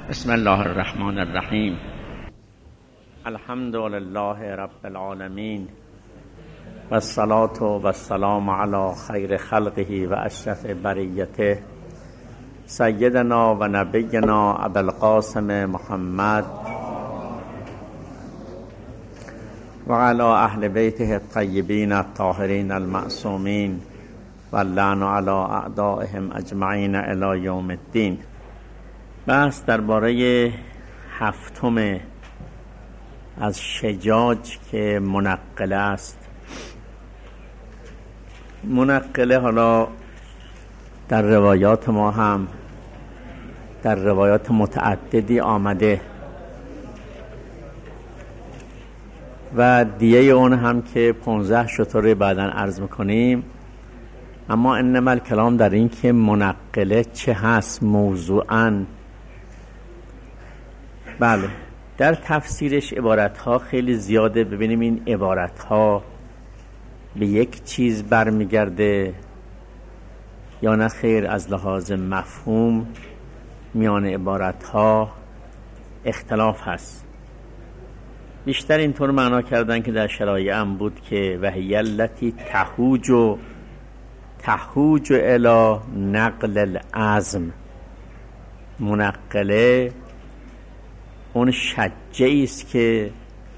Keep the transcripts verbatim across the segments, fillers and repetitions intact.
بسم الله الرحمن الرحیم. الحمد لله رب العالمین و الصلاة و السلام علی خیر خلقه و اشرف بریته سیدنا و نبینا ابوالقاسم محمد و علی اهل بیته الطیبین الطاهرین المعصومین و اللعن علی اعدائهم اجمعین الی یوم الدین. بحث درباره هفتم از شجاج که منقله است. منقله حالا در روایات ما هم در روایات متعددی آمده و دیه اون هم که پانزده شتر بعداً عرض میکنیم. اما انما الکلام در این که منقله چه هست موضوعاً. بله، در تفسیرش عبارتها خیلی زیاده. ببینیم این عبارتها به یک چیز برمیگرده یا نه خیر. از لحاظ مفهوم میان عبارتها اختلاف هست. بیشتر اینطور معنا کردن که در شرایع هم بود که وهی التی تهوج و تهوج الی نقل العزم. منقله اون شجعی است که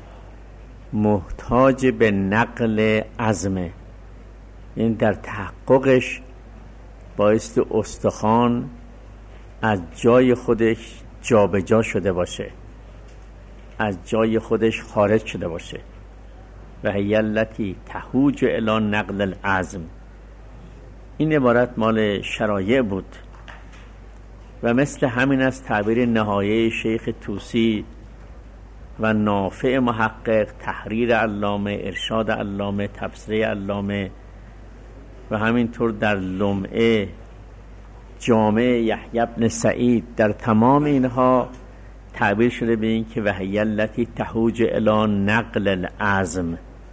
محتاج به نقل عزمه، این در تحققش باعث استخوان از جای خودش جابجا شده باشه، از جای خودش خارج شده باشه. و هی التی تهوج الی نقل العزم. این عبارت مال شرایع بود و مثل همین از تعبیر نهایه شیخ طوسی و نافع محقق، تحریر علامه، ارشاد علامه، تفسیر علامه و همینطور در لمعه جامع یحیی بن سعید. در تمام اینها تعبیر شده به این که وهی التی تهوج الی نقل العزم.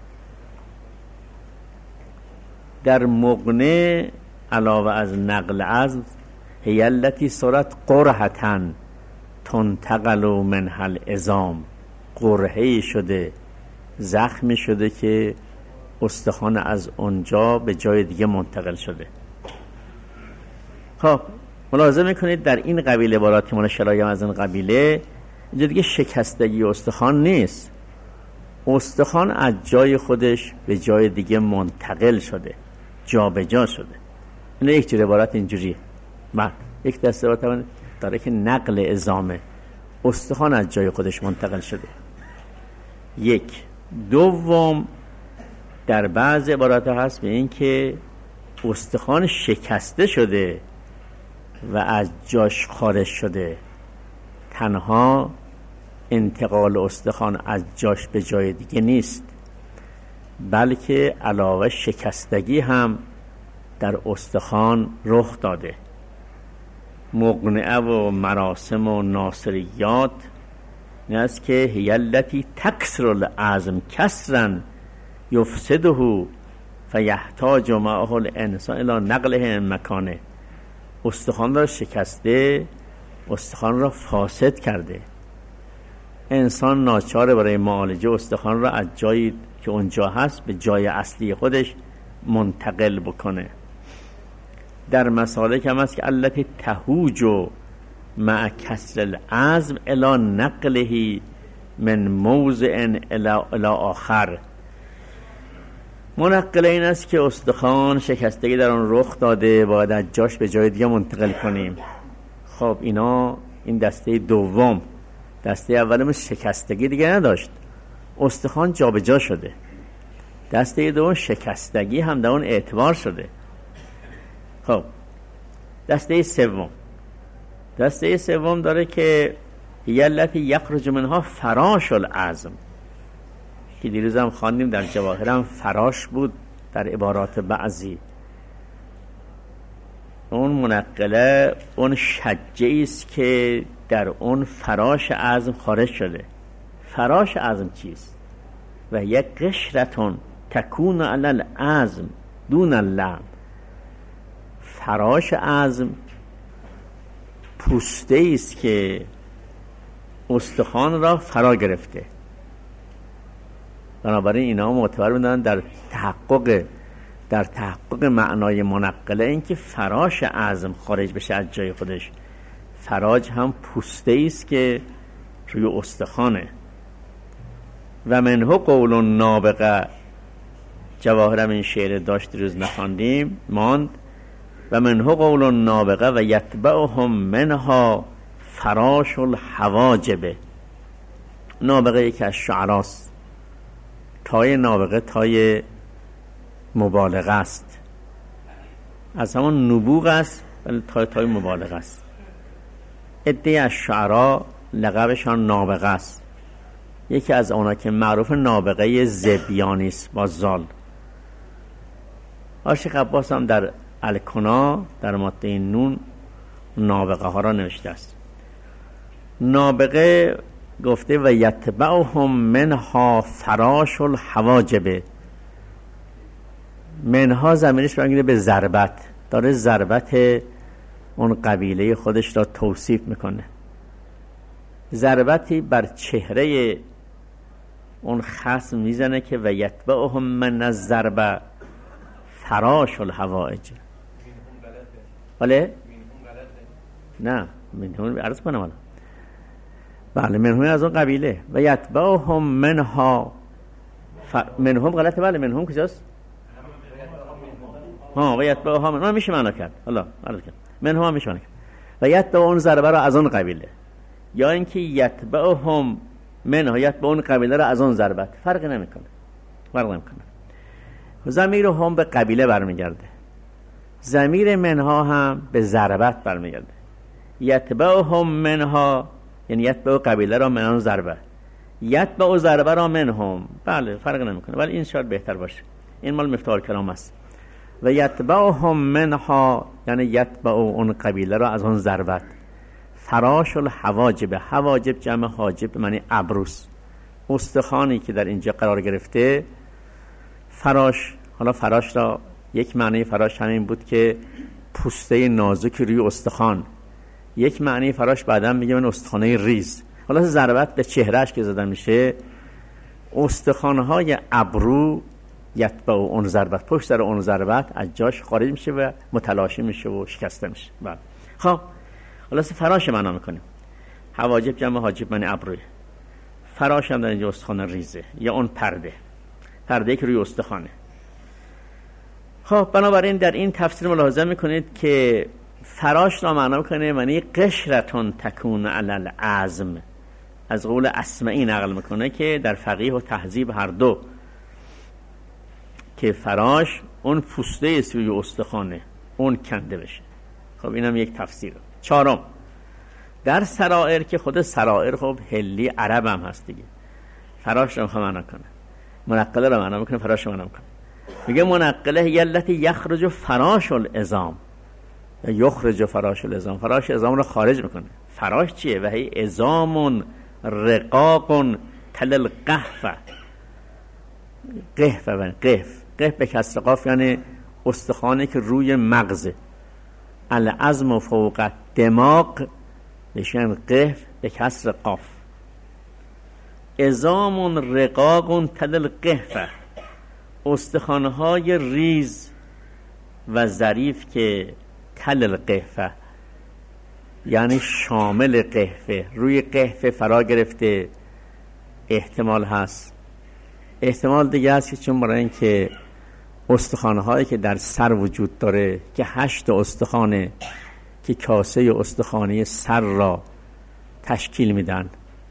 در مغنی علاوه از نقل عزم هی التی صورت قرحةً تنتقل منها العظام. قرحه‌ای شده، زخمی شده که استخوان از اونجا به جای دیگه منتقل شده. خب ملاحظه میکنید در این قبیله عبارات مال شرایع از این قبیله اینجا دیگه شکستگی استخوان نیست. استخوان از جای خودش به جای دیگه منتقل شده، جا به جا شده. این یک جور عبارت اینجوریه. بعد یک دسته عبارت داره که نقل عظامه، استخوان از جای خودش منتقل شده. یک. دوم، در بعض عبارات هست به این که استخوان شکسته شده و از جاش خارج شده. تنها انتقال استخوان از جاش به جای دیگه نیست، بلکه علاوه شکستگی هم در استخوان رخ داده. مقنعه و مراسم و ناصریات این است که هی التی تکسر العظم کسرا یفسده فیحتاج معه الانسان الی نقله مکانه. استخوان را شکسته، استخوان را فاسد کرده. انسان ناچاره برای معالجه استخوان را از جایی که اونجا هست به جای اصلی خودش منتقل بکنه. در مسالک هم هست که التی تهوج مع کسر العزم الی نقله من موضع الی آخر. منقله این است که استخوان شکستگی در آن رخ داده، باید از جاش به جای دیگه منتقل کنیم. خب اینا این دسته دوم. دسته اولم شکستگی دیگه نداشت، استخوان جا به جا شده. دسته دوم شکستگی هم در اون اعتبار شده. خب دسته سوم دسته سوم داره که یلتی یخرج منها فراش العظم، که دیروز هم خواندیم در جواهر هم فراش بود در عبارات بعضی. اون منقله اون شجعی است که در اون فراش عظم خارج شده. فراش عظم چیست؟ و یک قشرتون تکون علی العظم دون اللحم. فراش عظم پوسته است که استخوان را فرا گرفته. بنابراین اینا معتبر می‌دونن در تحقق در تحقق معنای منقله، این که فراش عظم خارج بشه از جای خودش. فراج هم پوسته است که روی استخوانه. و منه قول نابغه، جواهرم این شعر داشت روز نخواندیم ماند. و منه قول نابغه و یتبعهم منها فراش الحواجب. نابغه یکی از شعراست. تای نابغه تای مبالغه است، از همون نبوغ است، ولی تای تای مبالغه است. عده از شعرا لقبشان نابغه است. یکی از اونا که معروف نابغه زبیانی است با زال. عاشق عباس هم در الکنا در ماده نون نابغه ها را نوشته است. نابغه گفته و یتبعهم منها فراش الحواجب. منها ضمیرش برمیگرده به ضربت، داره ضربت اون قبیله خودش را توصیف میکنه. ضربتی بر چهره اون خصم میزنه که و یتبعهم من الضرب فراش الحوائج. بله؟ نه منهم عرض کنم الان. بله منهم از اون قبیله. و یتبعهم منها ف... منهم غلطه. بله منهم کجاست؟ ها و یتبعهم منهم میشه معنا کرد. الله عرض کرد منهم میشه معنا کرد. و یتبع اون ضربه را از اون قبیله، یا اینکه یتبعهم منها یتبع اون قبیله را از اون ضربت، فرق نمیکنه. فرق نمیکنه. ضمیر هم به قبیله برمیگرده، ضمیر منها هم به ضربت برمیگرده. یتبعهم منها یعنی یتبع قبیله را منان ضربه، یتبع ضربه را منهم. بله فرق نمیکنه، ولی این شاید بهتر باشه. این مال مفتاح کلام است. و یتبعهم منها یعنی یتبع اون قبیله را از اون ضربت. فراش الحواجب، حواجب جمع حاجب معنی ابروس، استخوانی که در اینجا قرار گرفته. فراش، حالا فراش را یک معنی فراش همین بود که پوسته نازک روی استخوان. یک معنی فراش بعدا میگه من استخوانه ریز. حالا ضربت به چهرهش که زده میشه، استخوانهای ابرو یتبع اون ضربت، پشت سر اون ضربت از جاش خارج میشه و متلاشی میشه و شکسته میشه. بله خب حالا فراش معنا میکنیم. حواجب جمع حاجب معنی ابروی. فراش هم در اینجا استخوان ریزه یا اون پرده، پرده که روی استخوانه. خب بنابراین در این تفسیر ملاحظه میکنید که فراش را معنا میکنه معنی قشرتون تکون علی العظم. از قول اسمعی نقل میکنه که در فقیه و تهذیب هر دو که فراش اون پوسته سوی استخوانه اون کنده بشه. خب اینم یک تفسیر. چهارم، در سرائر که خود سرائر خب حلی عرب هم هست دیگه، فراش رو معنا کنه، منقله رو معنا میکنه، فراش رو معنا میکنه. میگه منقله یلتی یخرج فراش العظام، یخرج فراش العظام، فراش عظام رو خارج میکنه. فراش چیه؟ و هی عظام رقاق تل القحف. قحف و قحف، قحف به کسر قاف یعنی استخوانی که روی مغزه. العظم فوق دماغ بشن قحف به کسر قاف. عظام رقاق تل القحف، استخوان‌های ریز و ظریف که تل القحف یعنی شامل قحفه، روی قحفه فرا گرفته. احتمال هست، احتمال دیگه هست که چون برای این که استخوان‌هایی که در سر وجود داره که هشت استخوانه که کاسه استخوانی سر را تشکیل میدن.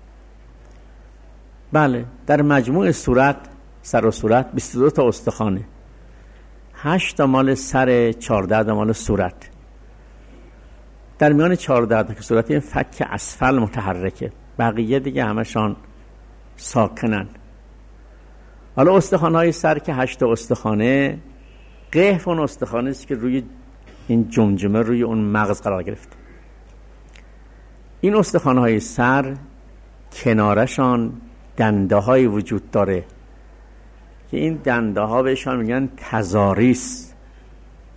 بله در مجموع صورت، سر و صورت بیست و دو تا استخوانه، هشت تا مال سر، چهارده تا مال صورت. در میان چهارده تا که صورت این فک اسفل متحرکه، بقیه دیگه همشان ساکنن. حالا استخوان‌های سر که هشت استخوانه، قحف اون استخوانه است که روی این جمجمه روی اون مغز قرار گرفته. این استخوان‌های سر کنارشان دنده های وجود داره که این دنده ها بهشان میگن تزاریس،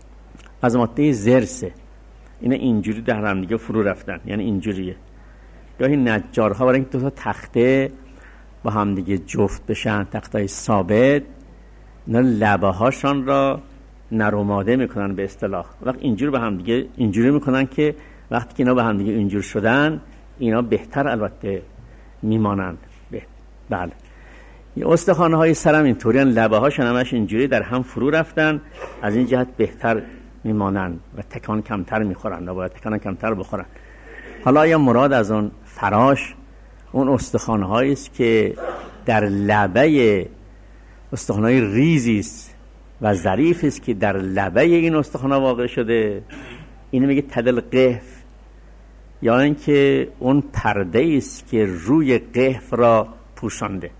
از ماده زرسه. اینا اینجوری در هم دیگه فرو رفتن، یعنی اینجوریه. گاهی نجارها برای اینکه دو تا تخته با هم دیگه جفت بشن، تختای ثابت، اینا لبه هاشان را نروماده میکنن به اصطلاح. وقت اینجور به هم دیگه اینجوری میکنن که وقتی که اینا به هم دیگه اینجور شدن اینا بهتر البته میمانند. بله، این استخوانه های سرم اینطوری ان، لبه هاشون همش اینجوری در هم فرو رفتن، از این جهت بهتر میمانند و تکان کمتر میخورن و باید تکان کمتر بخورن. حالا یا مراد از اون فراش اون استخوانه هایی است که در لبه استخوانه های ریزی است و ظریف است که در لبه این استخوانه واقع شده، اینو میگه تدل قحف، یا اینکه اون پرده است که روی قحف را پوشانده.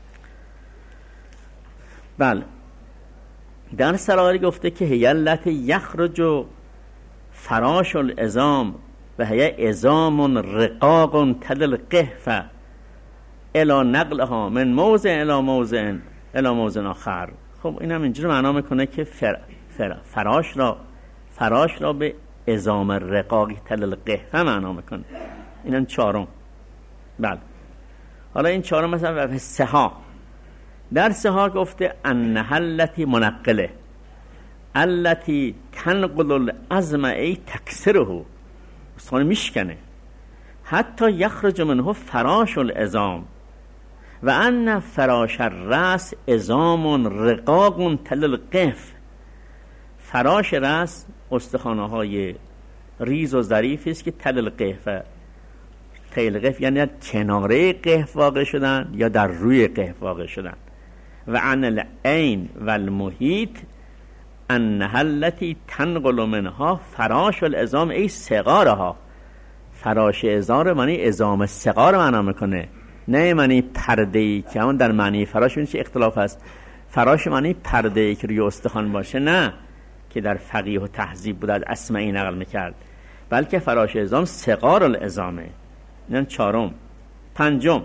بله، در سراری گفته که هیلت یخرج فراش العظام و هی عظام رقاق تدل قحف الی نقلها من موضع الی موضع الی موضع آخر. خب این هم اینجوری معنا میکنه که فر فر فراش را فراش را به عظام رقاق تدل قحف معنا میکنه. اینم چهارم. بله، حالا این چهارم مثلا به سها، در سها گفته انها التی منقله التی تنقل العظم ای تکسره، استخوان میشکنه، حتی یخرج منه فراش العظام و ان فراش الراس عظام رقاق تل القف. فراش راس استخوانه های ریز و ظریفی است که تل القف، تل القف یعنی کناره قف واقع شدن یا در روی قف واقع شدن. و عن العین و المحیط انها التی تنقل منها فراش العظام ای صغارها. فراش عظام معنی عظام صغار معنا میکنه، نه معنی پرده ای که همون در معنی فراش این چه اختلاف هست. فراش معنی پرده ای که روی استخوان باشه، نه که در فقیه و تهذیب بود از اسمعی نقل میکرد، بلکه فراش عظام صغار العظامه. این چهارم. پنجم،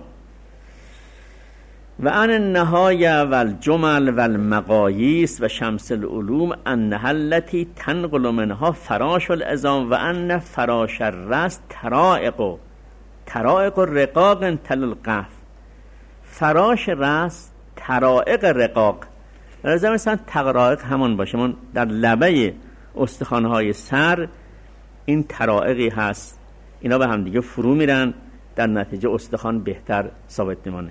و ان النهایه و الجمل و المقاییس و شمس العلوم انها التی تنقل منها فراش العظام و ان فراش الراس ترائق ترائق رقاق تل القف. فراش راس ترائق رقاق، لازم مثلا ترائق همون باشه، من در لبه استخوان‌های سر این ترائقی هست، اینا به هم دیگه فرو میرن، در نتیجه استخوان بهتر ثابت میمونه.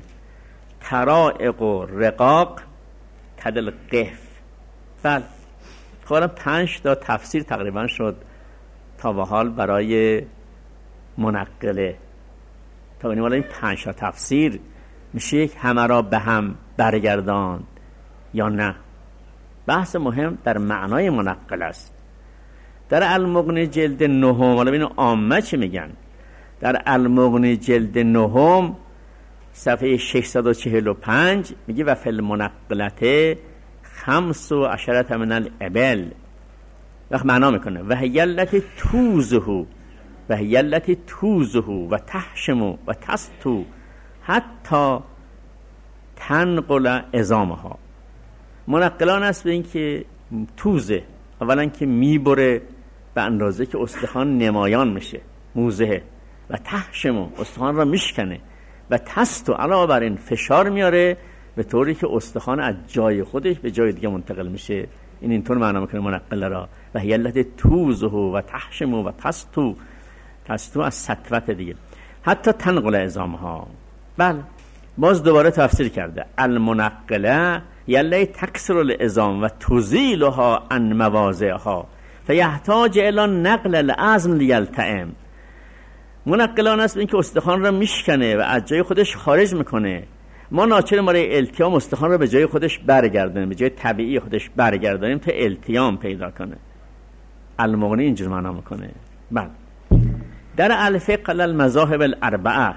ترائق و رقاق تدل قف. بله، خب پنج تا تفسیر تقریبا شد تا به حال برای منقله. تا بینیم حالا این پنج تا تفسیر میشه یک همه را به هم برگرداند یا نه. بحث مهم در معنای منقل است. در المغنی جلد نهم، حالا ببینیم عامه چی میگن. در المغنی جلد نهم صفحه ششصد و چهل و پنج میگه و فی المنقلته خمس و عشرت من الابل. وقت معنا میکنه و هیلت توزهو و هیلت توزهو و تحشمو و تستو حتی تنقل عظامها. منقلان است به این که توزه، اولا که میبره به اندازه که استخوان نمایان میشه، موزه، و تحشمو استخوان را میشکنه، و تستو علاوه بر این فشار میاره به طوری که استخوان از جای خودش به جای دیگه منتقل میشه. این اینطور معنا میکنه منقل را و هیلت توزهو و تحشمو و تستو. تستو از سطوت دیگه، حتی تنقل عظامها. بله، باز دوباره تفسیر کرده المنقله یلی تکسر العظام و تزیلها عن مواضعها فیحتاج الی نقل العظم لیلتئم. منقلان است این که استخوان را میشکنه و از جای خودش خارج میکنه. ما ناچاریم برای التیام استخوان را به جای خودش برگردونیم، به جای طبیعی خودش برگردونیم تا التیام پیدا کنه. المغنی اینجور معنا میکنه. بله، در الفقه المذاهب الاربعه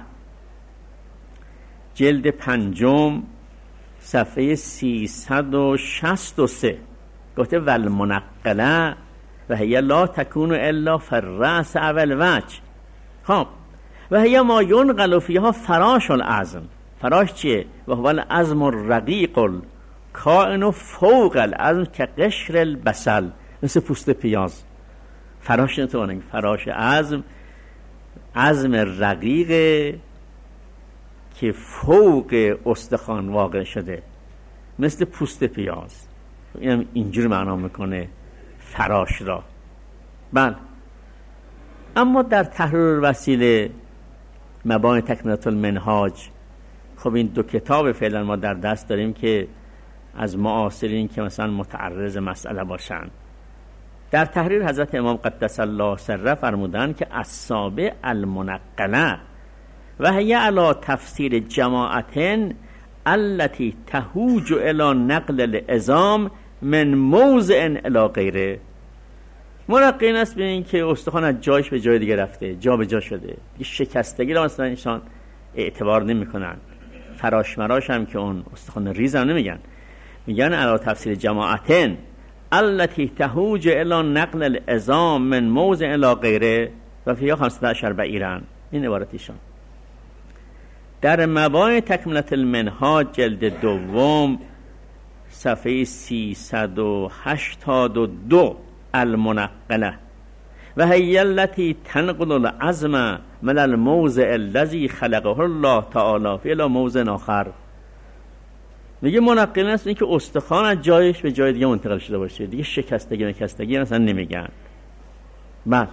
جلد پنجم صفحه سیصد و شصت و سه گفته والمنقله و هی لا تکون الا فی الراس او الوجه. خب و هی ما ینقل فیها فراش العظم. فراش چیه؟ و هو العظم الرقیق الکائن فوق العظم که قشر البصل، مثل پوست پیاز. فراش نتوانه، فراش عظم عظم رقیقه که فوق استخوان واقع شده، مثل پوست پیاز. اینم اینجور معنا میکنه فراش را. بله. اما در تحریر الوسیله، مبانی تکملة المنهاج، خب این دو کتاب فعلا ما در دست داریم که از معاصرین که مثلا متعرض مسئله باشن. در تحریر حضرت امام قدس الله سره فرمودن که السابع المنقله و هی علی تفسیر جماعتن التي تهوج الى نقل العظام من موضع الى غیره. منقل است به این که استخوان از جایش به جای دیگه رفته، جا به جا شده، شکستگی را مثلا ایشان اعتبار نمی کنن. فراش مراش هم که اون استخوان ریز هم نمیگن، میگن علی تفسیر جماعتن التي تهوج الى نقل العظام من موضع الى غیره و فیها خمسة عشر بعیرا. این عبارت ایشان. در مبانی تکملة المنهاج جلد دوم صفحه سیصد و هشتاد و دو المنقله و هی التي تنقل العظم من الموضع الذي خلقه الله تعالی فی الی موضع آخر. میگه منقل است این که استخوان از جایش به جای دیگه منتقل شده باشه، دیگه شکستگی مکستگی مثلا نمیگن. بله.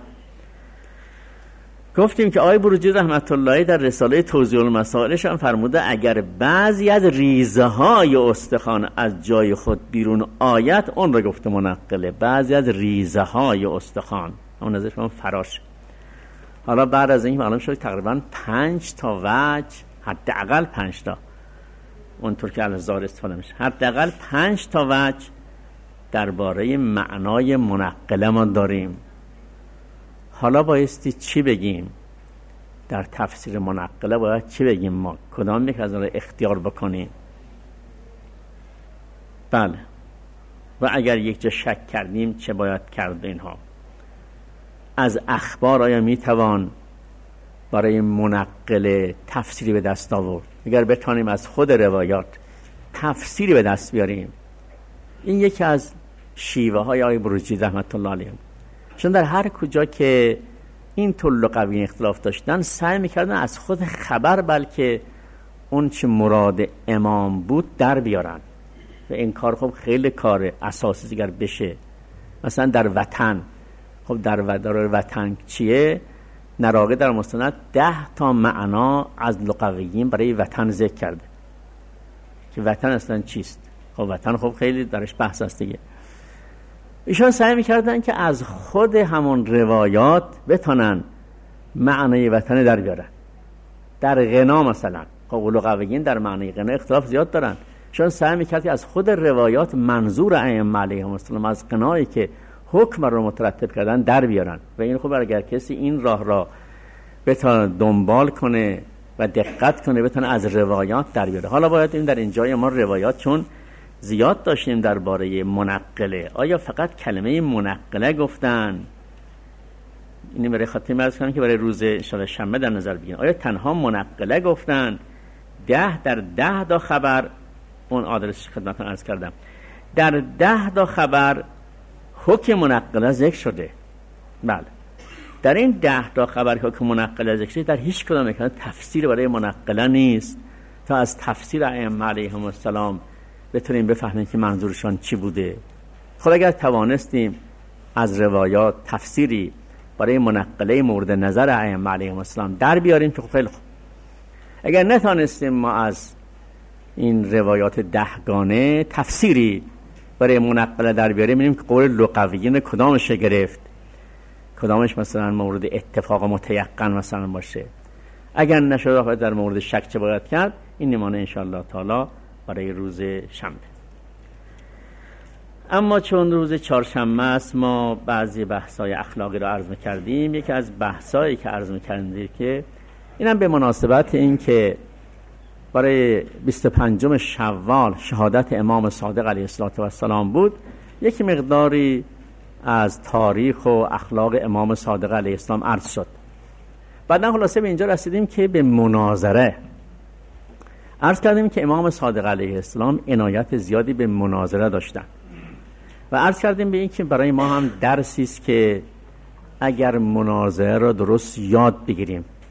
گفتیم که آقای بروجردی رحمت الله در رساله توضیح المسائلش هم فرموده اگر بعضی از ریزه های استخوان از جای خود بیرون آید، اون رو گفته منقله. بعضی از ریزه های استخوان، اون ازش هم فراش. حالا بعد از این معلوم شد تقریبا پنج تا وجه، حداقل پنج تا، اونطور که الظاهر استفاده میشه، حداقل پنج تا وجه درباره معنای منقله ما داریم. حالا بایستی چی بگیم در تفسیر منقله؟ باید چی بگیم ما؟ کدام یک از اون رو اختیار بکنیم؟ بله. و اگر یک جا شک کردیم چه باید کرد اینها؟ از اخبار آیا میتوان برای منقله تفسیری به دست آورد؟ اگر بتانیم از خود روایات تفسیری به دست بیاریم، این یکی از شیوه های آقای بروجردی رحمت الله علیه. چون در هر کجا که این طول و قوی اختلاف داشتن سعی میکردن از خود خبر بلکه اون چه مراد امام بود در بیارن و این کار خب خیلی کار اساسی دیگر بشه. مثلا در وطن، خب در وطن چیه؟ نراقه در مستند ده تا معنا از لغویین برای وطن ذکر کرده که وطن اصلا چیست. خب وطن خب خیلی درش بحث است دیگه. ایشان سعی میکردن که از خود همون روایات بتونن معنای وطن در بیارن. در غنا مثلا، خب لغویین در معنای غنا اختلاف زیاد دارن. ایشان سعی میکرد که از خود روایات منظور ائمه علیهم السلام از غنایی که حکم رو مترتب کردن در بیارن. و این خب اگر کسی این راه را بتونه دنبال کنه و دقت کنه بتونه از روایات در بیاره. حالا باید این در اینجای ما روایات چون زیاد داشتیم درباره منقله، آیا فقط کلمه منقله گفتن؟ اینی برای خاطر عرض کنم که برای روز انشاءالله شنبه در نظر بگیریم. آیا تنها منقله گفتن؟ ده در ده تا خبر، اون آدرس خدمتتون عرض کردم، در ده تا خبر حکم منقله ذکر شده. بله. در این ده تا خبر حکم منقله ذکر شده، در هیچ کدام یک تفسیر برای منقله نیست تا از تفسیر ائمه علیهم السلام بتونیم بفهمیم که منظورشان چی بوده. خب اگر توانستیم از روایات تفسیری برای منقله مورد نظر ائمه علیهم السلام در بیاریم که خیلی خوب. اگر نتونستیم ما از این روایات دهگانه تفسیری برای منقله در بیاریم، می‌بینیم که قول لغویین کدامش گرفت، کدامش مثلا مورد اتفاق متیقن مثلا باشه. اگر نشد در مورد شک چه باید کرد، این نمونه انشاءالله تعالی برای روز شنبه. اما چون روز چهارشنبه است، ما بعضی بحث‌های اخلاقی رو عرض می‌کردیم. یکی از بحث‌هایی که عرض می‌کردیم که اینم به مناسبت این که برای بیست و پنجم شوال شهادت امام صادق علیه السلام بود، یک مقداری از تاریخ و اخلاق امام صادق علیه السلام عرض شد. بعدن خلاصه به اینجا رسیدیم که به مناظره عرض کردیم که امام صادق علیه السلام عنایت زیادی به مناظره داشتن و عرض کردیم به این که برای ما هم درسی است که اگر مناظره را درست یاد بگیریم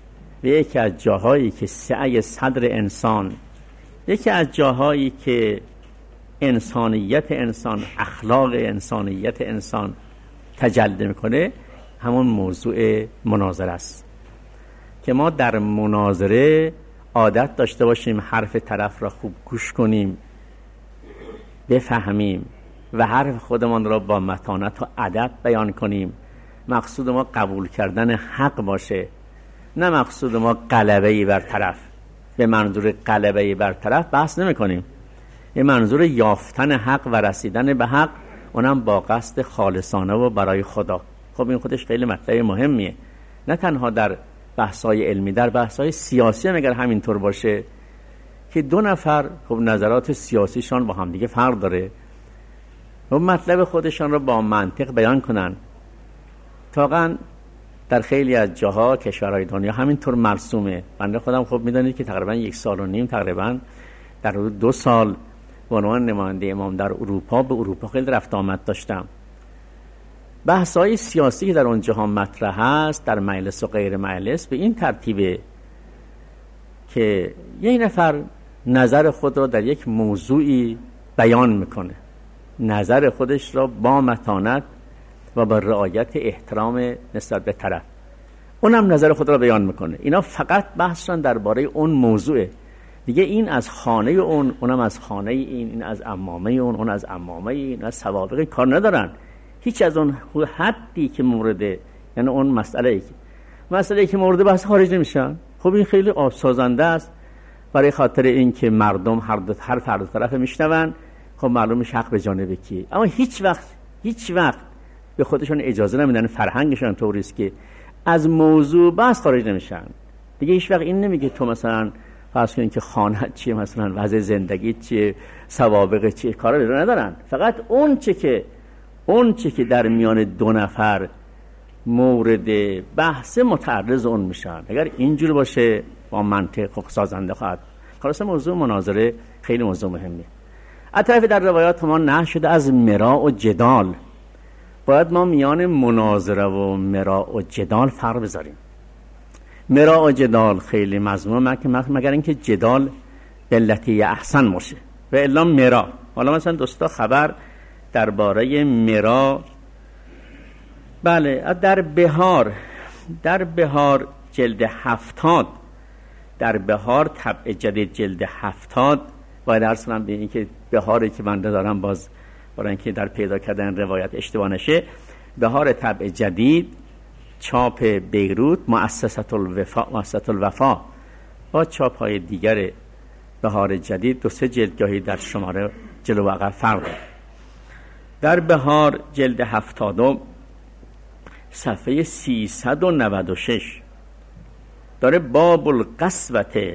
و یکی از جاهایی که سعی صدر انسان، یکی از جاهایی که انسانیت انسان، اخلاق انسانیت انسان تجلی میکنه، همون موضوع مناظره است که ما در مناظره عادت داشته باشیم حرف طرف را خوب گوش کنیم، بفهمیم و حرف خودمان را با متانت و ادب بیان کنیم. مقصود ما قبول کردن حق باشه، نه مقصود ما غلبه‌ای بر طرف. به منظور غلبه‌ای بر طرف بحث نمی کنیم، به منظور یافتن حق و رسیدن به حق، اونم با قصد خالصانه و برای خدا. خب این خودش خیلی مطلب مهمیه، نه تنها در بحث‌های علمی، در بحث‌های سیاسی هم اگر همینطور باشه که دو نفر خب نظرات سیاسیشان با هم دیگه فرق داره و مطلب خودشان رو با منطق بیان کنن. واقعا در خیلی از جاها کشورهای دنیا همینطور مرسومه. بنده خودم خب میدونید که تقریبا یک سال و نیم، تقریبا در دو سال به عنوان نماینده امام در اروپا به اروپا خیلی رفت آمد داشتم. بحث‌های سیاسی که در اونجا مطرح است، در مجلس و غیر مجلس، به این ترتیبه که یک نفر نظر خود را در یک موضوعی بیان میکنه، نظر خودش را با متانت و با رعایت احترام نسبت به طرف، اونم نظر خود را بیان میکنه. اینا فقط بحثشان درباره اون موضوعه دیگه. این از خانه اون، اونم از خانه این، این از عمامه اون، اون از عمامه این، از سوابق کار ندارن. هیچ از اون حدی که مورده، یعنی اون مسئله ای که مسئله ای که مورد بحث خارج نمیشن. خب این خیلی آبسازنده است برای خاطر این که مردم هر دو هر فرد طرف میشنون. خب معلومه حق به جانب کی، اما هیچ وقت هیچ وقت به خودشون اجازه نمیدن، فرهنگشون طوری است که از موضوع بحث خارج نمیشن. دیگه هیچ وقت این نمیگه تو مثلا فرض کن که خانه چیه، مثلا وضع زندگی چیه، سوابق چیه، کارا رو ندارن. فقط اون چه که اون چه که در میان دو نفر مورد بحث متعرض اون میشن. اگر اینجور باشه با منطق سازنده خواهد. خلاصه موضوع مناظره خیلی موضوع مهمیه. از طرف در روایات ما نهی شده از مراء و جدال. باید ما میان مناظره و مراء و جدال فرق بذاریم. مراء و جدال خیلی مضمون مگر اینکه جدال باللتی احسن باشه و الا مراء. حالا مثلا دوستا خبر درباره مراء، بله، در بهار در بهار جلد هفتاد، در بهار طبع جدید جلد هفتاد، باید عرض کنم به این که بهاری که بنده دارم باز برای اینکه در پیدا کردن روایت اشتباه نشه، بهار طبع جدید چاپ بیروت مؤسسه الوفا مؤسسه الوفا با چاپ های دیگر بهار جدید دو سه جلد گاهی در شماره جلو و عقب فرق داره. در بهار جلد هفتادم صفحه سیصد و نود و شش داره باب القسوة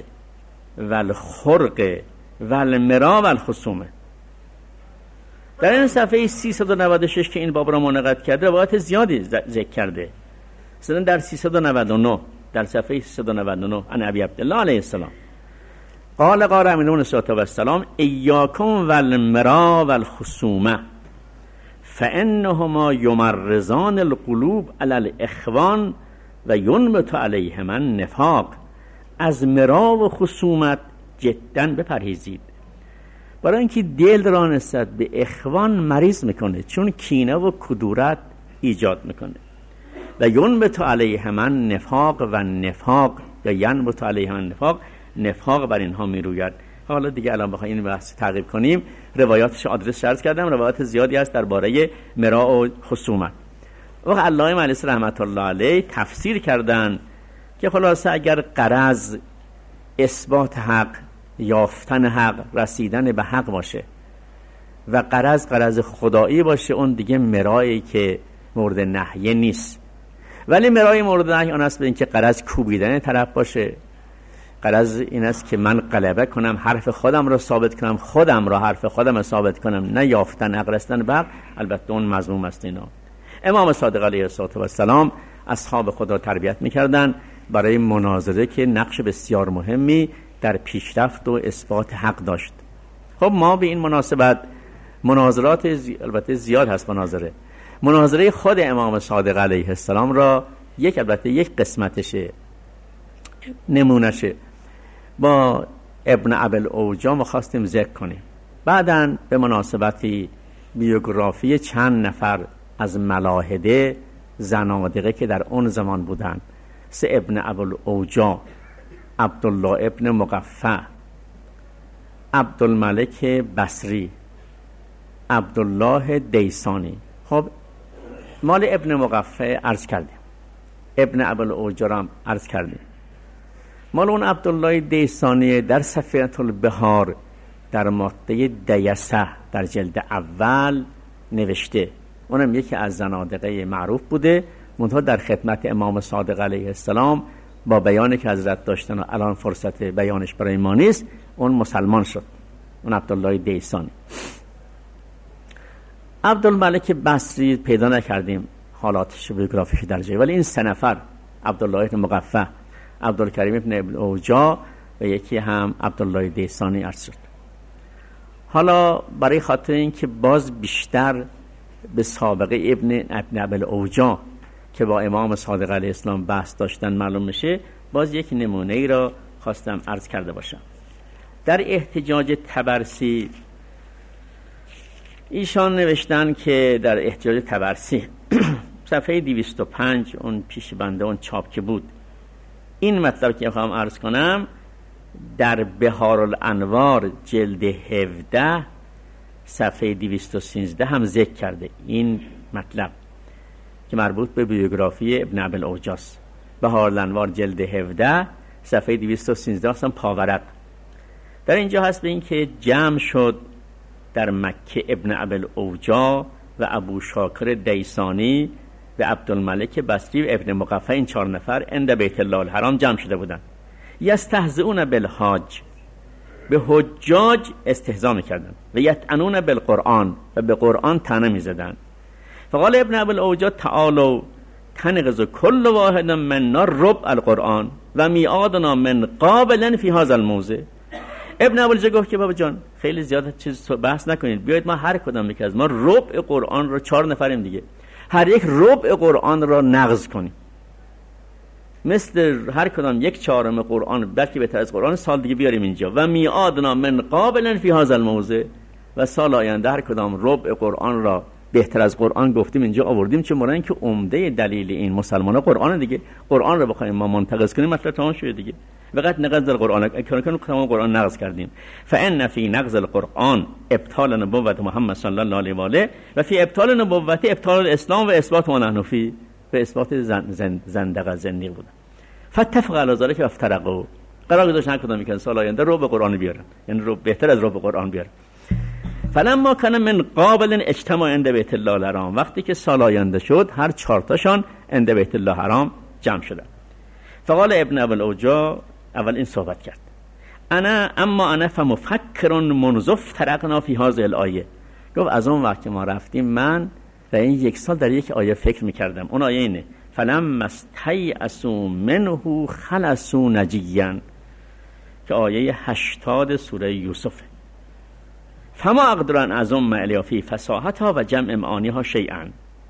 والخرق والمراء والخصومه. در این صفحه سیصد و نود و شش که این باب را منعقد کرده روایت زیادی ذکر کرده. مثلا در سیصد و نود و نه، در صفحه سیصد و نود و نه عن ابی عبدالله علیه السلام قال قال امین صلی الله علیه السلام ایاکم والمراء والخصومه فانهما یمرزان القلوب علی الاخوان و ینبت علیهما النفاق. از مراء و خصومت جدا بپرهیزید، برای اینکه دل را نسبت به اخوان مریض میکنه، چون کینه و کدورت ایجاد میکنه. و ینبت علیهما النفاق و نفاق یا ینبت علیهما النفاق، نفاق بر اینها میروید. حالا دیگه الان بخوایم این بحث تعقیب کنیم، روایاتش آدرس شرط کردم، روایات زیادی هست درباره مراء و خصومت. وقت علامه مجلسی رحمت الله علیه تفسیر کردن که خلاصه اگر غرض اثبات حق، یافتن حق، رسیدن به حق باشه و غرض غرض خدایی باشه، اون دیگه مرایی که مورد نهی نیست. ولی مرای مورد نهی آن است به اینکه غرض کوبیدن طرف باشه، غرض این است که من غلبه کنم، حرف خودم را ثابت کنم، خودم را حرف خودم را ثابت کنم، نه یافتن حق، رسیدن به حق. البته اون مذموم است. اینا امام صادق علیه السلام اصحاب خود را تربیت می‌کردند برای مناظره که نقش بسیار مهمی در پیشرفت و اثبات حق داشت. خب ما به این مناسبت مناظرات زی... البته زیاد هست مناظره. مناظره خود امام صادق علیه السلام را یک البته یک قسمتشه نمونشه با ابن ابوالعوجا ما خواستیم ذکر کنیم. بعداً به مناسبتی بیوگرافی چند نفر از ملاحده زنادقه که در اون زمان بودن، سه ابن ابوالعوجا، عبدالله ابن مقفع، عبدالملک بصری، عبدالله دیسانی. خب مال ابن مقفع عرض کردیم، ابن ابوالعوجا را هم عرض کردیم. مال اون عبدالله دیسانی در سفینة البحار در ماده دیسه در جلد اول نوشته، اونم یکی از زنادقه معروف بوده، منتها در خدمت امام صادق علیه السلام با بیانی که حضرت داشتن و الان فرصت بیانش برای ما نیست، اون مسلمان شد، اون عبدالله دیسانی. عبدالملک بصری پیدا نکردیم حالاتش بیوگرافیش در جای، ولی این سه نفر، عبدالله ابن مقفع، عبدالکریم ابن ابوالعوجا و یکی هم عبدالله دیسانی عرض شد. حالا برای خاطر این که باز بیشتر به سابقه ابن ابن ابوالعوجا که با امام صادق علیه السلام بحث داشتن معلوم میشه، باز یک نمونه ای را خواستم عرض کرده باشم. در احتجاج طبرسی ایشان نوشتن که در احتجاج طبرسی صفحه دویست و پنج اون پیش بنده اون چاپ که بود، این مطلب که میخوام عرض کنم در بحار الانوار جلد هفده صفحه دویست و سیزده هم ذکر کرده. این مطلب که مربوط به بیوگرافی ابن ابوالعوجاست، بحار الانوار جلد هفده صفحه دویست و سیزده اصلا پاورق. در اینجا هست به این که جمع شد در مکه ابن ابوالعوجا و ابو شاکر دیسانی و عبدالملک بصری و ابن مقفع، این چهار نفر عند بیت الله الحرام جمع شده بودند. یستهزئون بالحاج، به حجاج استهزا می‌کردند، و یطعنون بالقرآن، و به قرآن طعنه می‌زدند. فقال ابن ابوالعوجا تعالوا تنقض كل واحد منا ربع القرآن و میعادنا من قابل فی هذا الموضع. ابن ابوالعوجا گفت که بابا جان خیلی زیاد چیز بحث نکنید، بیایید ما هر کدام یک از ما ربع قرآن رو، چهار نفریم دیگه، هر یک ربع قرآن را نقض کنیم، مثل هر کدام یک چهارم قرآن بلکه بهتر از قرآن سال دیگه بیاریم اینجا. و میعادنا من قابل فی هذا الموضع، و سال آینده هر کدام ربع قرآن را بهتر از قرآن گفتیم اینجا آوردیم، چه مورد که عمده دلیل این مسلمان‌ها قرآن دیگه، قرآن رو بخوایم ما منتقض کنیم مطلب تمام شده دیگه. وقت نقض القرآن که کنیم تمام قرآن نقض کردیم. فان فی نقض القرآن ابطال نبوت محمد صلی الله علیه و آله و فی ابطال نبوت ابطال الاسلام و اثبات ما نحن فی، به اثبات زندقه زندیق بودن. فتفق علی ذلک و افترقوا، قرار گذاشتن هر کدام میگن سال آینده رو به قرآن بیارن، یعنی رو بهتر از رو به قرآن بیارن. فلما کان من قابل اجتماع عند بیت الله الحرام، وقتی که سال آینده شد هر چهار تاشان عند بیت الله الحرام جمع شدن. فقال ابن ابوالعوجا، اول این صحبت کرد، انا اما انا فمفکر منذ افترقنا فی هذه الآیه، گفت از اون وقت که ما رفتیم من و این یک سال در یک آیه فکر میکردم. اون آیه اینه فلما استیأسوا منه خلصوا نجیا، که آیه هشتاد سوره یوسف. فما اقدر ان اعظم علیها فی فصاحتها و جمع معانیها شیئا،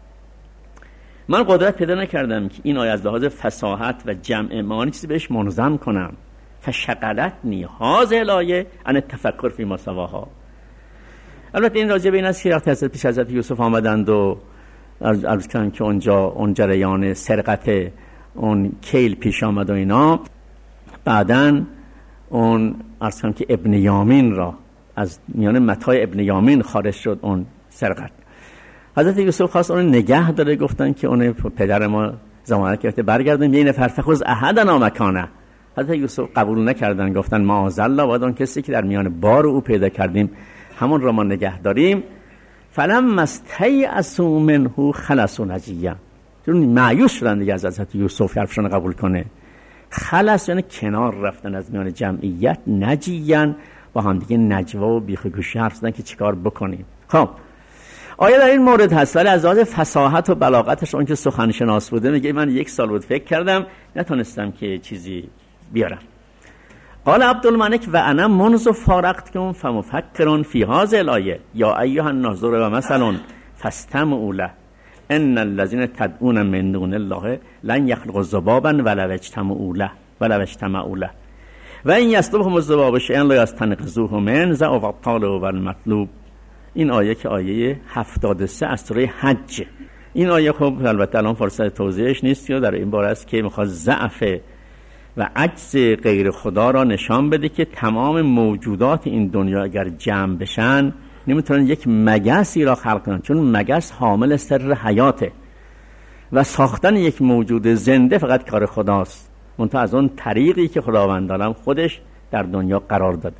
من قدرت پیدا نکردم که این آیه از لحاظ فصاحت و جمع معانی چیزی بهش منظم کنم. فشغلتنی هذه الآیه عن التفکر فی ما سواها. البته این راجع به این است که وقتی حضرت پیش حضرت یوسف آمدند و عرض کردن که اونجا اون جریان سرقت اون کیل پیش آمد و اینا، بعداً اون عرض کردن که ابن یامین را از میان متاع ابن یامین خارج شد اون سرقت. حضرت یوسف خواست اون نگه داره، گفتن که اون پدر ما ضمانت کرده برگردیم یه نفر فخذ احدنا مکانه. حضرت یوسف قبول نکردن، گفتن معاذ الله، باید اون کسی که در میان بار او پیدا کردیم همون را ما نگه داریم. فلما استیأسوا منه خلصوا نجیا، چون مایوس شدن دیگه از حضرت یوسف حرفشون قبول کنه. خلص یعنی کنار رفتن از میان جمعیت، نجیا با هم دیگه نجوا و بیخ گوشی حرف زدن که چیکار بکنیم. خب آیا در این مورد هست، ولی از لحاظ فصاحت و بلاغتش اون که سخن شناس بوده میگه من یک سال بود فکر کردم نتونستم که چیزی بیارم. قال عبدالملک و انا منذ فارقتکم فمفکرون فی هذه الآیه یا ایها الناظر و مثلا فاستمعوا له ان الذين تدعون من دون الله لن يخلقوا ذبابا ولو اجتمعوا له. ولو اجتمعوا له و این یسلبهم الذباب شیئا لا یستنقذوه منه ضعف الطالب والمطلوب. این آیه که آیه هفتاد و سه از سوره حج. این آیه خب البته الان فرصت توضیحش نیست یا در این باره است که میخواد ضعف و عجز غیر خدا را نشان بده که تمام موجودات این دنیا اگر جمع بشن نمیتونن یک مگسی را خلق کنن، چون مگس حامل سر حیاته و ساختن یک موجود زنده فقط کار خداست، منتها از اون طریقی که خداوند عالم خودش در دنیا قرار داده.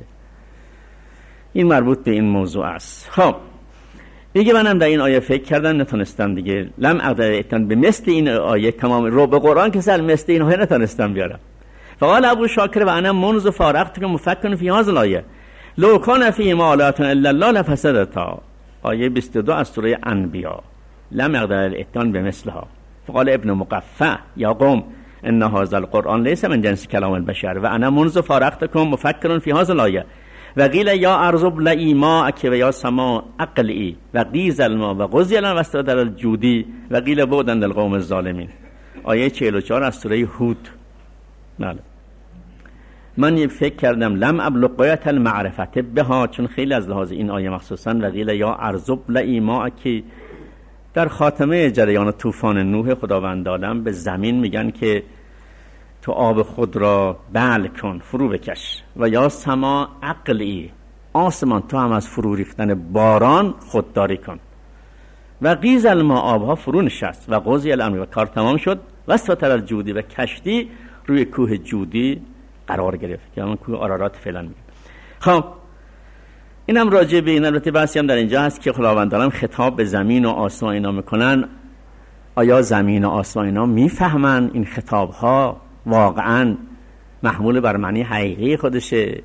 این مربوط به این موضوع است. خب دیگه منم در این آیه فکر کردم، نتونستم دیگه لم اقدر اتن به مثل این آیه تمام رو به قرآن که سر مثل این آیه نتونستم بیارم. فقال ابو شاکر و انا منذ فارقت که مفکر فی هذه الآیه لو کان فیه ما آلهة الا الله لفسدتا. آیه بیست و دو از سوره انبیاء. لم اقدر اتن به مثلها. فقال ابن مقفع یا قوم ان هذا القرآن لیس من جنس کلام البشر و انا منذ فارقتکم مفکر فی هذه الآیه و قیل یا ارض ابلعی ماءک و یا سماء اقلعی و غیض الماء و قضی الامر واستوت علی الجود و قیل بعدا للقوم الظالمین. آیه چهل و چهار از سوره هود. بله من یه فکر کردم لم ابلغ غایت المعرفت بها، چون خیلی از لحاظ این آیه مخصوصا و قیل یا ارض ابلعی ماءک در خاتمه جریان طوفان نوح خداوند عالم به زمین میگن که تو آب خود را بل کن، فرو بکش، و یا سما عقلی، آسمان تو هم از فرو ریختن باران خودداری کن، و غیض الماء آبها فرو نشست و قضی الامر و کار تمام شد و استوت علی الجودی و کشتی روی کوه جودی قرار گرفت که همون کوه آرارات فعلا میگه. خب اینم راجع به این البته بحثی هم در اینجا هست که خداوند عالم خطاب به زمین و آسمان اینا میکنن. آیا زمین و آسمان اینا میفهمن این خطاب ها واقعا محمول بر معنی حقیقی خودشه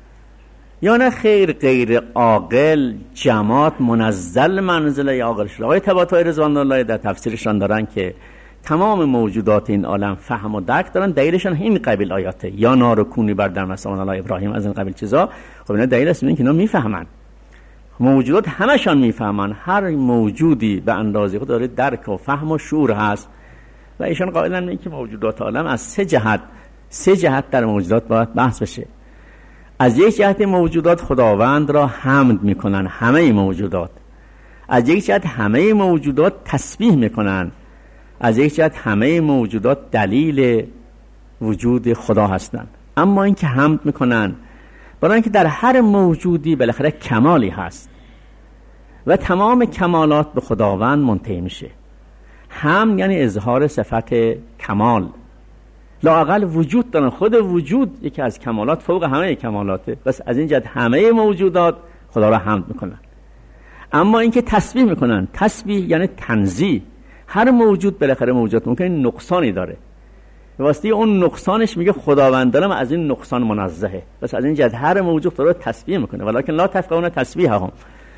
یا نه خیر غیر عاقل جماعت منزل منزله عاقل شده؟ آقای طباطبایی رضوان الله در تفسیرشان دارن که تمام موجودات این عالم فهم و درک دارن، دلیلشان این قبیل آیاته یا نارکونی بر در مثلا الله ابراهیم از این قبیل چیزا. خب اینا دلیل است که اینا میفهمن، موجودات همشان میفهمن، هر موجودی به اندازه خود داره درک و فهم و شعور هست و ایشان قائلن این که موجودات عالم از سه جهت سه جهت در موجودات باید بحث بشه. از یک جهت موجودات خداوند را حمد میکنن، همه موجودات. از یک جهت همه موجودات تسبیح میکنن. از یک جهت همه موجودات دلیل وجود خدا هستند. اما این که حمد میکنن برای اینکه در هر موجودی بالاخره کمالی هست و تمام کمالات به خداوند منتهی میشه. هم یعنی اظهار صفت کمال، لااقل وجود دارن، خود وجود یکی از کمالات فوق همه کمالاته، بس از این جهت همه موجودات خدا را حمد میکنن. اما اینکه تسبیح میکنن، تسبیح یعنی تنزیه. هر موجود بالاخره موجود ممکنه نقصانی داره، به واسطه اون نقصانش میگه خداوندم از این نقصان منزهه، بس از این جهت هر موجود خدا را تسبیح میکنه، ولکن لا تفقهون تسبیحهم.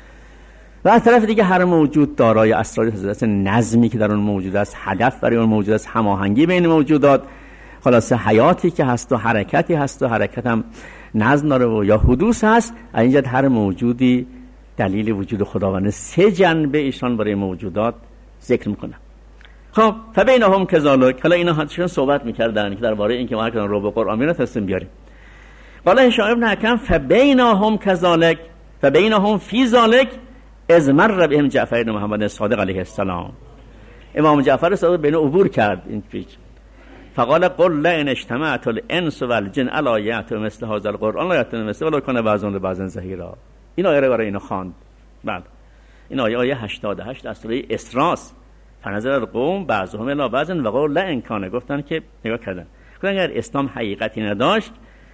و از طرف دیگه هر موجود دارای اسرار حضرت نظمی که در اون موجود است، هدف برای اون موجود است، هماهنگی بین موجودات، خلاصه حیاتی که هست و حرکتی هست و حرکت هم نظم داره و یا حدوث هست. از این جهت هر موجودی دلیل وجود خداوند. سه جنبه ایشان برای موجودات ذکر میکنن. خب فبینهم کذالک، حالا اینا هاتشون صحبت میکردن که درباره اینکه ما کردن رو به قرآن میره تصمیم بیاریم. قال هشام ابن حکم فبینهم کذالک فبینهم فی ذالک از مر بهم جعفر بن محمد صادق علیه السلام. امام جعفر صادق بین عبور کرد این پیچ. فقال قل لئن اجتمعت الانس والجن علی یأتوا مثل هذا القرآن لا یأتون مثله ولو کان بعضهم لبعض ظهیرا. این آیه رو برای اینا خواند. بعد این آیه آیه هشتاد و هشت از سوره اسراء. فنظر القوم بعضهم الی بعض و قالوا لئن کان، گفتن که نگاه کردن گفتن اگر اسلام حقیقتی نداشت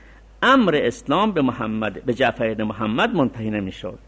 امر اسلام به محمد به جعفر بن محمد منتهی نمیشد.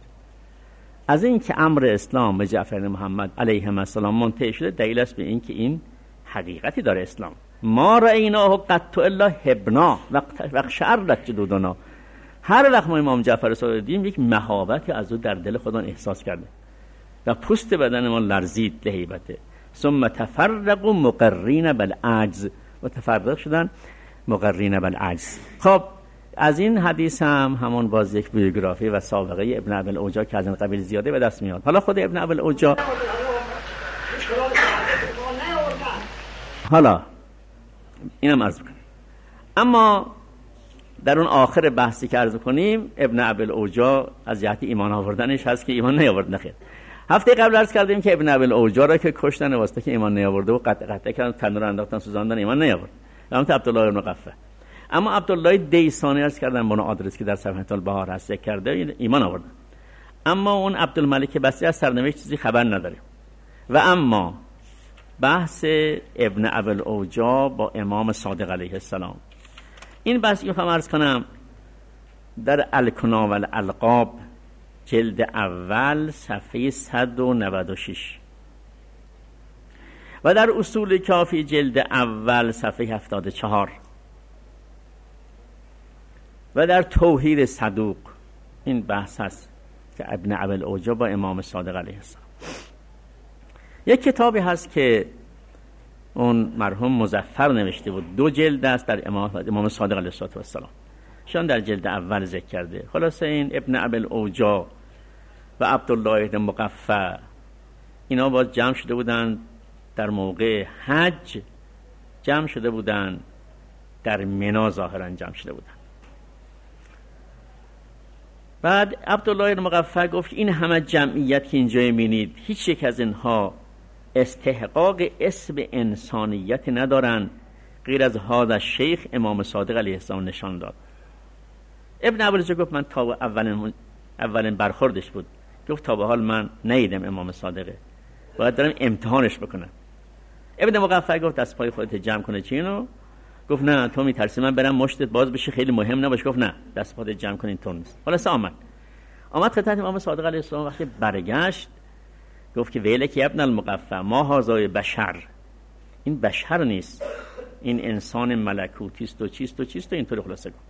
از این که امر اسلام به جعفر بن محمد علیه السلام منتهی شده دلیل است به این که این حقیقتی داره اسلام. ما رأیناه قط الا هبنا وقت شعرت جدودنا. هر وقت ما امام جعفر صادق دیدیم یک مهابتی از او در دل خودمان احساس کرده و پوست بدن ما لرزید لهیبته. ثم تفرقوا مقرین بالعجز، و تفرق شدن مقرین بالعجز. خب از این حدیث هم همون باز یک بیوگرافی و سابقه ابن ابی الاوجاع که از این قبیل زیاده به دست میاد. حالا خود ابن ابی الاوجاع حالا اینم عرض کنم اما در اون آخر بحثی که عرض کنیم ابن ابوالعوجا از جهت ایمان آوردنش هست که ایمان نیاورد. نخیر، هفته قبل عرض کردیم که ابن ابوالعوجا را که کشتن واسطه که ایمان نیاورده و قطع قطع کردن، تنور انداختن، سوزاندن، ایمان نیاورد. البته عبدالله ابن مغفل. اما عبدالله دیسانی عرض کردن بنا آدرس که در صفحه البهار هست کرده ایمان آورد. اما اون عبدالملک بصری از سرنوشت چیزی خبر نداره. و اما بحث ابن ابوالعوجا با امام صادق علیه السلام، این بحثی که عرض کنم در الکنا و الالقاب جلد اول صفحه صد و نود و شش و در اصول کافی جلد اول صفحه هفتاد و چهار و در توحید صدوق این بحث هست که ابن ابوالعوجا با امام صادق علیه السلام. یک کتابی هست که اون مرحوم مظفر نوشته بود، دو جلد است، در امام امام صادق علیه السلام، شان در جلد اول ذکر کرده. خلاصه این ابن ابوالعوجا و عبدالله بن مغفل اینا باز جمع شده بودن در موقع حج، جمع شده بودن در منی، ظاهرا جمع شده بودن. بعد عبدالله بن مغفل گفت این همه جمعیت که اینجا می‌بینید هیچ یک از اینها استحقاق اسم انسانیت ندارن غیر از هذا شیخ امام صادق علیه السلام نشان داد. ابن ابوالعوجا گفت من تا اولین اولین برخوردش بود، گفت تا به حال من ندیدم امام صادقه، باید دارم امتحانش بکنم. ابن مغفل گفت دست پای خودت جمع کنه چینو، گفت نه تو میترسی من برم مشتت باز بشه خیلی مهم نباشه. گفت نه دست پات جمع کن، اینطور نیست. خلاص آمد آمد خدمت امام صادق علیه السلام. وقتی برگشت گفت که ویلک ابن المغفل ما هذا بشر، این بشر نیست، این انسان ملکوتی است و چیست و چیست و اینطور. خلاصه گفت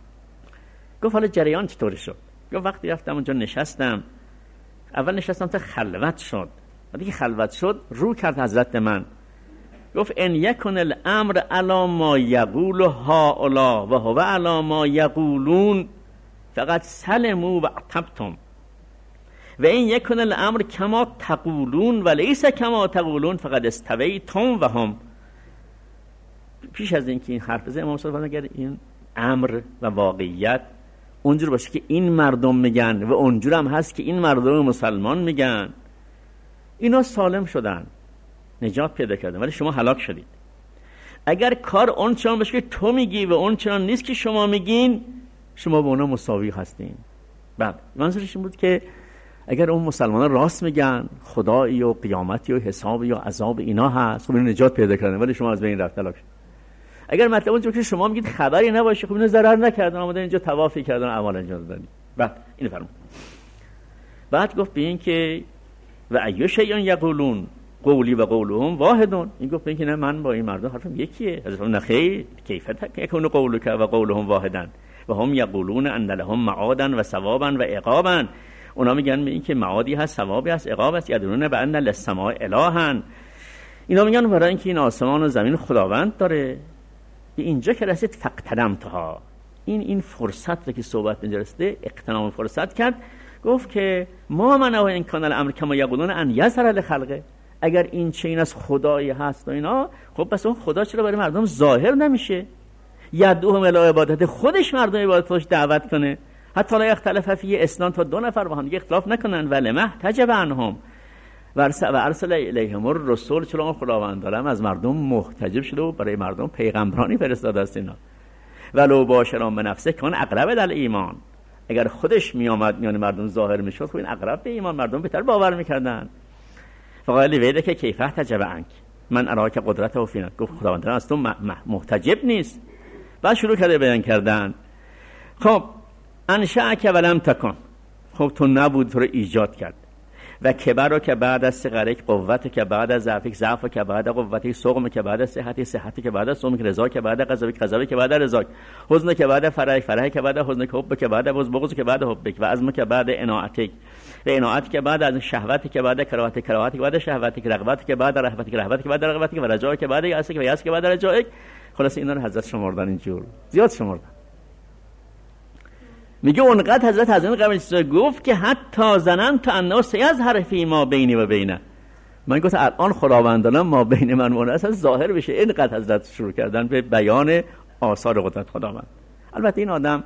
گفت حالا جریان چطور شد؟ گفت وقتی رفتم اونجا نشستم، اول نشستم تا خلوت شد، وقتی که خلوت شد رو کرد حضرت من، گفت ان یکن الامر علی ما یقول هؤلاء و هو علی ما یقولون فقط سلموا و اعتبتم و این یکن الامر کما تقولون و لیس کما تقولون فقط استویتم و هم. پیش از اینکه این حرف بزنه امام صادق اگر این امر و واقعیت اونجور باشه که این مردم میگن و اونجور هم هست که این مردم مسلمان میگن، اینا سالم شدن، نجات پیدا کردن، ولی شما هلاک شدید. اگر کار اون چنان باشه که تو میگی و اون چنان نیست که شما میگین، شما با اونا مساوی هستین. بعد منظورش این بود که اگر اون مسلمانان راست میگن خدایی و قیامتی و حسابی و عذاب اینا هست، خب اینا نجات پیدا کردن، ولی شما از بین رفت هلاک شدید. اگر مطلب اونجا که شما میگید خبری نباشه، خب اینا ضرر نکردن، اومدن اینجا طوافی کردن، اعمال انجام دادن. بعد اینو فرمود. بعد گفت به این که و ایو شیء یقولون قولی و قولهم واحدون، این گفت این که نه من با این مردم حرفم یکیه. حضرت نه خیر، کیف یکون قولک و قولهم واحدن و هم یقولون ان لهم معادا و ثوابا و عقابا. اونا میگن این که معادی هست، ثوابی هست، عقاب هست. یدرون بان للسماء الهن، اینا میگن برای اینکه این آسمان و زمین خداوند داره. اینجا که رسید فقتدمتها، این این فرصت رو که صحبت اینجا رسیده اقتنام فرصت کرد، گفت که ما منه این کانال امر کما یقولون ان یظهر لخلقه، اگر این چین از خدایی هست و اینا، خب پس اون خدا چرا برای مردم ظاهر نمیشه؟ یدعوهم الی عبادت، خودش مردم عبادتش دعوت کنه، حتی لا یختلف فی اسنان، تا دو نفر با هم دیگه اختلاف نکنن. ولما تجب عنهم و ارسل الیهم الرسول، چون اون خداوند عالم از مردم محتجب شده و برای مردم پیغمبرانی فرستاده است. اینا ولو باشران به نفسه کان اقرب در ایمان، اگر خودش می آمد میان مردم ظاهر میشد، خب این اقرب به ایمان، مردم بهتر باور میکردن. فقال ویده که کیفه تجب عنک من اراک قدرت و فینات، گفت خداوند از تو محتجب نیست. بعد شروع کرده بیان کردن. خب انشأک ولم تکن، خب تو نبود، تو رو ایجاد کرد. و کبر که بعد از صغرک، قوت که بعد از ضعفک، ضعف که بعد از قوت، سقم که بعد از صحت، صحت که بعد از سقم، رضا که بعد از غضب، غضب که بعد از رضا، حزن که بعد از فرح، فرح که بعد از حزن، حب که بعد از بغض که بعد از حبک، و عزم که بعد از عنایتک، و عنایت که بعد از شهوت که بعد از کراهت، کراهت که بعد از شهوت، رغبت که بعد از رغبت، رغبت که بعد از رغبت، و رجا که بعد از یأس، و یأس که بعد از رجا. خلاص اینا رو حضرت شمردن، اینجور زیاد شمردن. میگه اونقدر حضرت حضرت قبل گفت که حتی زننت انه سیظهر فی ما بینی و بینه، من گفت الان خداوندانم ما بین من و اون اصلا ظاهر بشه. اینقدر حضرت شروع کردن به بیان آثار قدرت خداوند. البته این آدم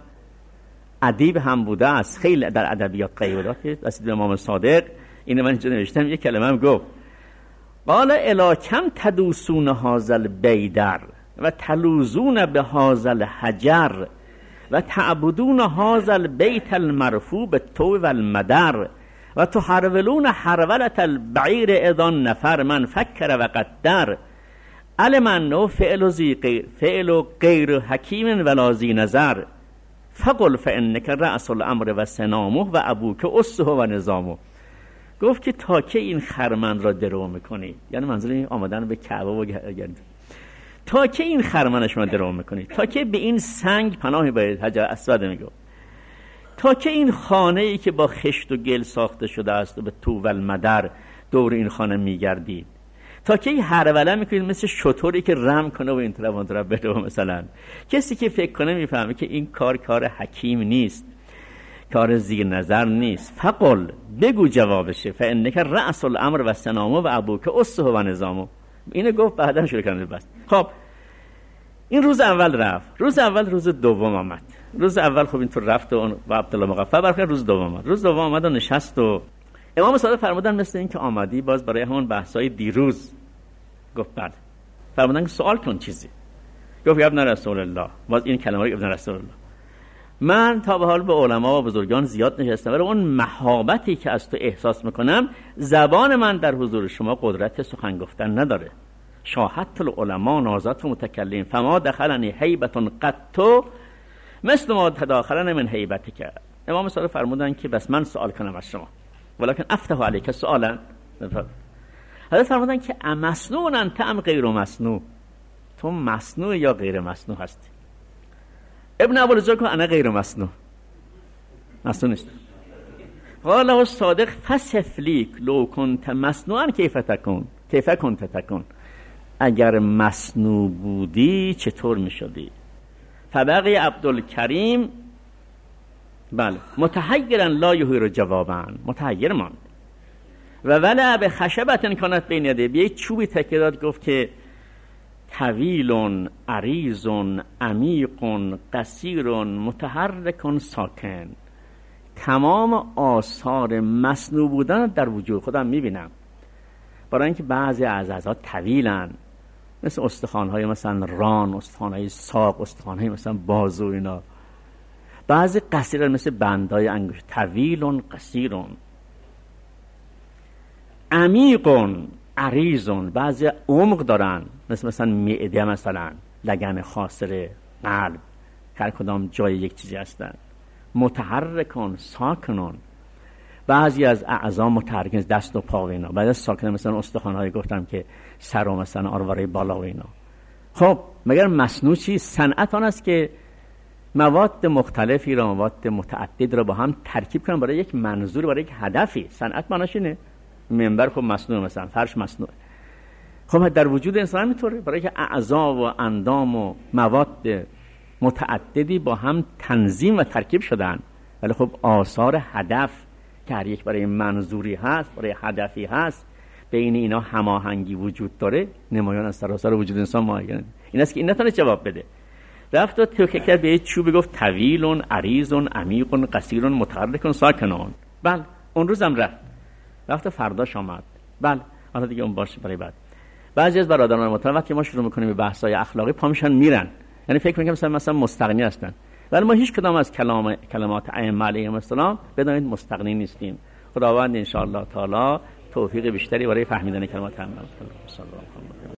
ادیب هم بوده است، خیلی در ادبیات غیبات رسید. امام صادق اینو من اینجا نوشتم، یک کلمه هم گفت، قال الا کم تدوسون هازل بیدر و تلوزون به هازل حجر و تعبدون هازل بیت المرفوع به تو و المدر و تحرولون حرولت البعیر اذان نفر من فکر و قدر علم انه فعل زی غیر فعل غیر حکیم ولا ذی نظر فقل فانک رأس الامر و سنامه و ابوک اسه و نظامه. گفت که تا که این خرمن را درو میکنی، یعنی منظور این آمدن به کعبه و گرد، تا که این خرمن شما درو میکنی، تا که به این سنگ پناه باید، حجر اسود میگه، تا که این خانه ای که با خشت و گل ساخته شده است و به تو و المدر دور این خانه میگردید، تا که این هروله میکنید مثل شطوری که رم کنه و این طرف اون طرف بره. مثلا کسی که فکر کنه میفهمه که این کار کار حکیم نیست، کار زیر نظر نیست. فقل بگو جوابشه، فانک رأس الامر و سنامه و ابوک اسه و نظامه. اینو گفت بعدا شروع کردن بس. خب این روز اول رفت، روز اول روز دوم آمد. روز اول خب اینطور رفت و عبدالله مغفر برخی روز دوم آمد. روز دوم آمد و نشست و امام صادق فرمودن مثل این که آمدی باز برای همون بحثای دیروز. گفت بله. فرمودن که سوال کن چیزی. گفت ابن رسول الله، باز این کلمه رو ابن رسول الله، من تا به حال به علما و بزرگان زیاد نشستم ولی اون مهابتی که از تو احساس میکنم زبان من در حضور شما قدرت سخن گفتن نداره. شاهدت العلماء نازات متکلم فما دخلنی هیبت قط مثل ما تداخلن من هیبتک. امام صادق فرمودن که بس من سوال کنم از شما، ولکن افتح علیک سوالا. حضرت فرمودن که امسنون انت ام غیر مصنوع، تو مصنوع یا غیر مصنوع هستی؟ ابن ابوالجا که انا غیر مصنوع، مصنوع نیست. قال له صادق فصف لیک لو کنت مصنوعا کیف تکون کیف کنت تکون، اگر مصنوع بودی چطور می شدی؟ فبقی عبدالکریم بله متحیرا لا یحیر جوابا، متحیر ماند. و ولع به خشبتن کانت بین یده، به یک چوبی تکیه داد، گفت که طویل عریض عمیق قصیر متحرک ساکن. تمام آثار مصنوع بودن در وجود خودم میبینم، برای اینکه بعضی از اعضا طویلن، مثل استخوان‌های مثلا ران، استخوان‌های ساق، استخوان‌های مثلا بازو اینا. بعضی قصیرن مثل بندای انگشت. طویل قصیر عمیق عریض، بعضی عمق دارن مثل مثلا معده، مثلا لگن خاصره، قلب، هر کدام جای یک چیزی هستن. متحرکون ساکنون، بعضی از اعضا متحرکن، دست و پا و اینا. بعد از ساکنه مثلا استخوان‌های گفتم که سر و مثلا آرواره بالا و اینا. خب مگر مصنوع چی؟ صنعت آن است که مواد مختلفی را، مواد متعدد را با هم ترکیب کنن برای یک منظور، برای یک هدفی. صنعت معناش اینه. منبر خب مصنوع، مثلا فرش مصنوع. خب در وجود انسان میطوره، برای که اعضا و اندام و مواد متعددی با هم تنظیم و ترکیب شدن، ولی خب آثار هدف که هر یک برای منظوری هست، برای هدفی هست، بین اینا هماهنگی وجود داره، نمایان از سراسر وجود انسان معین. این است که این نتونه جواب بده. رفت و توکه کرد به چوب، گفت طویل عریض عمیق قصیر متحرک ساکنون. بله اون روزم رفت. رفت فرداش آمد. بله حالا دیگه اون باشه برای بعد. بعضی از برادران محترم وقتی ما شروع میکنیم به بحث‌های اخلاقی پا میشن میرن، یعنی فکر میکنم مثلا مثلا مستغنی هستن، ولی ما هیچ کدام از کلام کلمات ائمه علیهم السلام بدانید مستغنی نیستیم. خداوند ان شاء الله تعالی توفیق بیشتری برای فهمیدن کلمات ائمه.